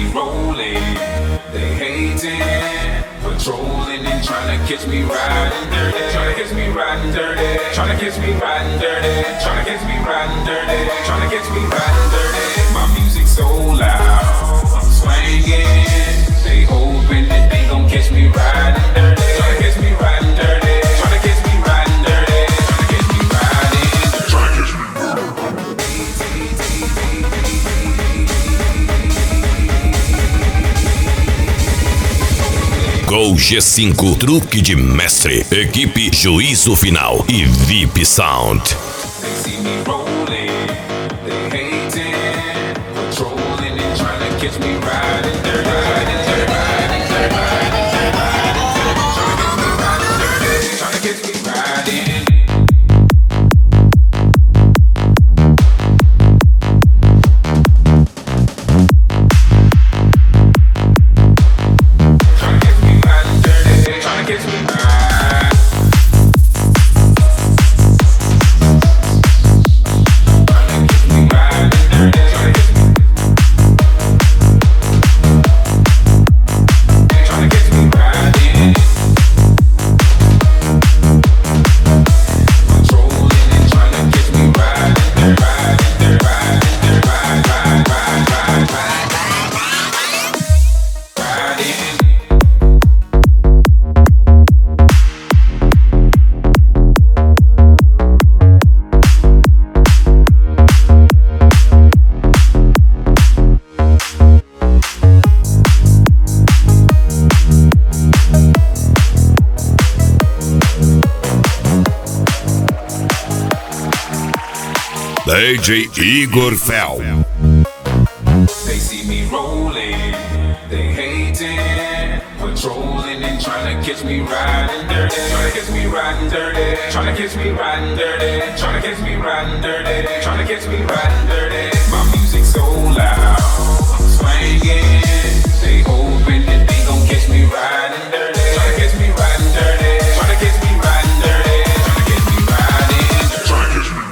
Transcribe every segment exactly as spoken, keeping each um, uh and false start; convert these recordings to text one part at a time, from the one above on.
rolling, they hating, patrolling and trying to catch me riding dirty, trying to catch me riding dirty, trying to catch me riding dirty, trying to catch me riding dirty, trying to catch me riding dirty. My music so loud, I'm swinging, they hoping that they gon' catch me riding dirty, trying to catch me riding dirty, trying to catch me riding dirty, trying to catch me riding dirty, trying to catch me Gol G cinco, truque de mestre, equipe Juízo Final e V I P Sound. They see me rolling, they hating, patrolling and trying to catch me riding dirty, riding dirty, riding dirty, riding dirty, riding dirty, trying to catch me riding dirty, trying to catch me riding. D J Igor Fel. They see me rolling, they hating, patrolling and trying to catch me riding dirty, trying to catch me riding dirty, trying to catch me riding dirty, trying to catch me riding dirty, trying to catch me riding dirty. My music so loud, I'm swinging, they hoping that they gon' catch me riding dirty, trying to catch me riding dirty, trying to catch me riding dirty, trying to catch me riding dirty, trying to catch me.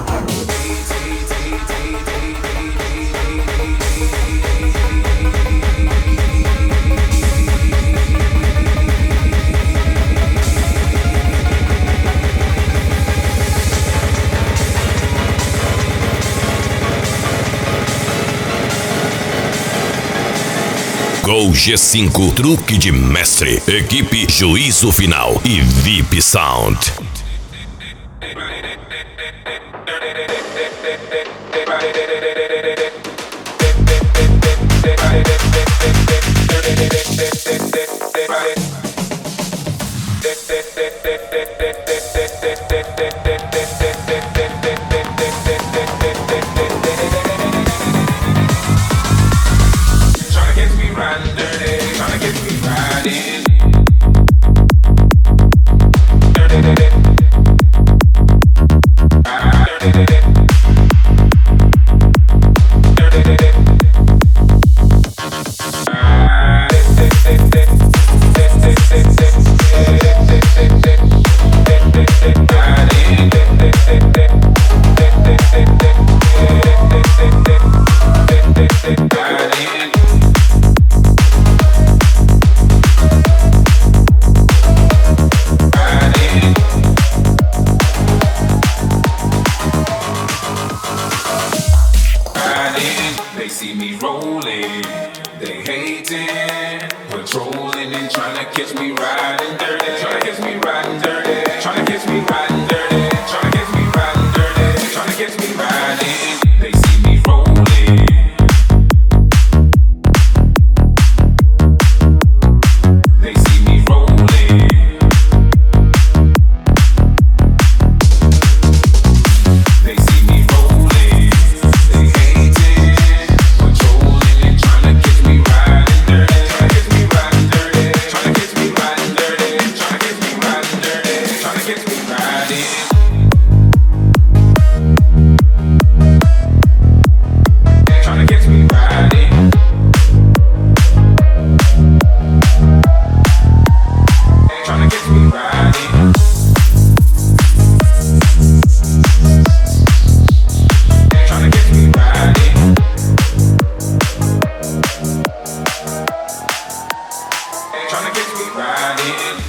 Gol G cinco, truque de mestre, equipe Juízo Final e V I P Sound. They see me rolling, they hating, patrolling and trying to catch me riding dirty, trying to catch me riding dirty, trying to catch me riding dirty, trying to catch me riding dirty, trying to catch me riding. They see me rolling. They see me rolling. They see me rolling. They hating, patrolling and trying to catch me riding dirty, trying to catch me riding dirty, trying to catch me riding dirty, trying to catch me riding dirty, trying to catch me riding. me riding.